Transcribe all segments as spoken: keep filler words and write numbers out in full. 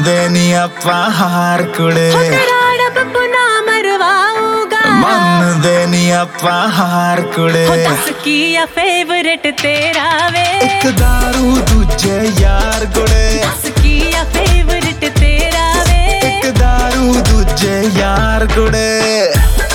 ਮੰਨਦੇ ਨੀ ਆਪਾਂ ਹਾਰ ਕੁੜੇ ਮੰਨਦੇ ਨੀ ਆਪਾਂ ਹਾਰ ਕੁੜੇ ਦੱਸ ਕੀ ਆ ਫੇਵਰਟ ਤੇਰਾ ਵੇ ਇੱਕ ਦਾਰੂ ਦੂਜੇ ਯਾਰ ਕੁੜੇ ਦੱਸ ਕੀ ਆ ਫੇਵਰਟ ਤੇਰਾ ਵੇ ਇੱਕ ਦਾਰੂ ਦੂਜੇ ਯਾਰ ਕੁੜੇ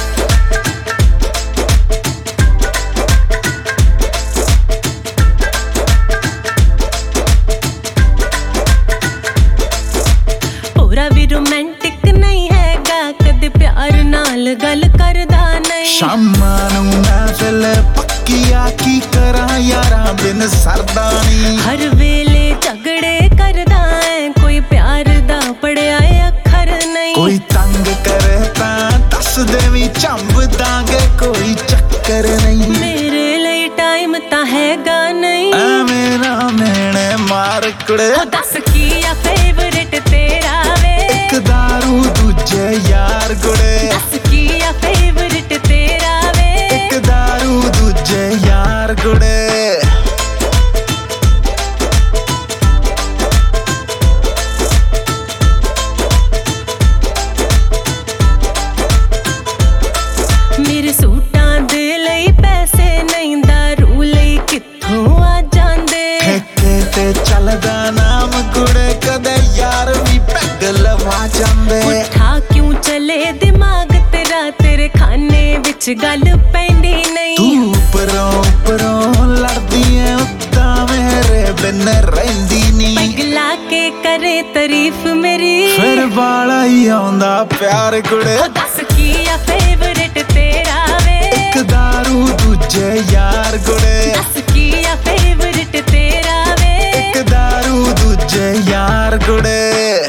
ਪੂਰਾ ਵੀ ਰੋਮਾਂਟਿਕ ਨਹੀਂ ਹੈਗਾ ਕਦੇ ਪਿਆਰ ਨਾਲ ਗੱਲ ਕਰਦਾ ਨਹੀਂ ਸ਼ਾਮਾਂ ਨੂੰ ਮਹਿਫਿਲ ਪੱਕੀ ਆ ਕੀ ਕਰਾਂ ਯਾਰਾਂ ਬਿਨ ਸਰਦਾ ਨਹੀਂ ਹਰ ਵੇਲੇ ਝਗੜੇ ਕਰਦਾ ਐ ਕੋਈ ਪਿਆਰ ਦਾ ਪੜਿਆ ਅੱਖਰ ਨਹੀਂ ਕੋਈ ਤੰਗ ਕਰੇ ਤਾਂ ਦੱਸ ਦੇਵੀਂ ਝੰਬ ਦਾਂਗੇ ਕੋਈ ਚੱਕਰ ਨਹੀਂ ਮੇਰੇ ਲਈ ਟਾਈਮ ਤਾਂ ਹੈਗਾ ਨਹੀਂ ਐਵੇਂ ਨਾ ਮੇਣੇ ਮਾਰ ਕੁੜੇ ਦੱਸ ਕੀ ਆ ਫੇਵਰਟ ਤੇਰਾ ਵੇ ਇੱਕ ਦਾਰੂ ਦੂਜੇ ਯਾਰ ਕੁੜੇ ਦੱਸ ਕੀ ਆ ਫੇਵਰਟ ਤੇਰਾ ਵੇ ਇੱਕ ਦਾਰੂ ਦੂਜੇ ਯਾਰ ਕੁੜੇ ਮੇਰੇ ਸੂਟਾਂ ਦੇ ਲਈ ਪੈਸੇ ਨਹੀਂ ਦਾਰੂ ਲਈ ਕਿੱਥੋਂ ਆ ਜਾਂਦੇ ਠੇਕੇ ਤੇ ਚੱਲਦਾ ਨਾਮ ਕੁੜੇ ਕਦੇ ਯਾਰ ਵੀ ਪੈਗ ਲਵਾ ਜਾਂਦੇ ਪੁੱਠਾ ਕਿਉਂ ਚਲੇ ਦਿਮਾਗ ਤੇਰਾ ਤੇਰੇ ਖਾਨੇ ਵਿੱਚ ਗੱਲ ਪੈਂਦੀ ਨਹੀਂ ਤੂੰ ਉੱਪਰੋਂ ਉੱਪਰੋਂ ਲੜਦੀ ਐ ਉੱਦਾਂ ਮੇਰੇ ਬਿਨ ਰਹਿੰਦੀ ਨੀ ਪੈਗ ਲਾ ਕੇ ਕਰੇ ਤਾਰੀਫ ਮੇਰੀ ਫਿਰ ਵਾਲਾ ਹੀ ਆਉਂਦਾ ਪਿਆਰ ਕੁੜੇ ਦੱਸ ਕੀ ਆ ਫੇਵਰਟ ਤੇਰਾ ਵੇ ਇੱਕ ਦਾਰੂ ਦੂਜੇ ਯਾਰ ਕੁੜੇ ਦੱਸ ਕੀ ਆ ਫੇਵਰਟ ਤੇਰਾ ਵੇ ਇੱਕ ਦਾਰੂ ਦੂਜੇ ਯਾਰ ਕੁੜੇ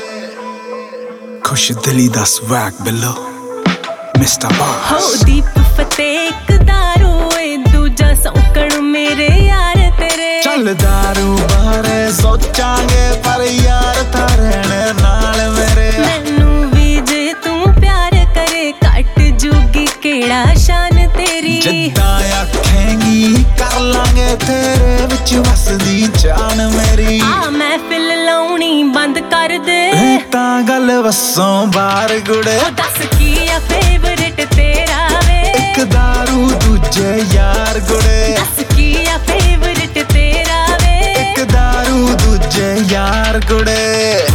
ਖੁਸ਼ ਦਿਲੀ ਦਾ ਸਵੈਗ ਬਿੱਲੋ ਮਿਸਟਰ ਬਾਸ ਹੋ ਦੀਪ ਫਤਿਹ ਇੱਕ ਦਾਰੂ ਏ ਦੂਜਾ ਸੌਕਣ ਮੇਰੇ ਯਾਰ ਤੇਰੇ ਚੱਲ ਦਾਰੂ ਬਾਰੇ ਸੋਚਾਂਗੇ ਪਰ ਯਾਰ ਤਾਂ ਰਹਿਣੇ ਨਾਲ ਮੇਰੇ ਮੈਨੂੰ ਵੀ ਜੇ ਤੂੰ ਪਿਆਰ ਕਰੇ ਕੱਟ ਜੂਗੀ ਕਿਹੜਾ ਸ਼ਾਨ ਤੇਰੀ ਜਿੱਦਾਂ ਆਖੇਂਗੀ ਕਰ ਲਾਂਗੇ ਤੇਰੇ ਵਿੱਚ ਵਸਦੀ ਜਾਨ ਮੇਰੀ ਆ ਮਹਿਫਿਲ ਲਾਉਣੀ ਬੰਦ ਕਰ ਦੇ ਇਹ ਤਾਂ ਗੱਲ ਵਸੋਂ ਬਾਹਰ ਗੁੜੇ ਦੱਸ ਕੀ ਆ ਫੇਵਰਟ ਤੇਰਾ ਵੇ ਇੱਕ ਦਾਰੂ ਦੂਜੇ ਯਾਰ ਗੁੜੇ ਦੱਸ ਕੀ ਆ ਫੇਵਰਟ ਤੇਰਾ ਵੇ ਇੱਕ ਦਾਰੂ ਦੂਜੇ ਯਾਰ ਗੁੜੇ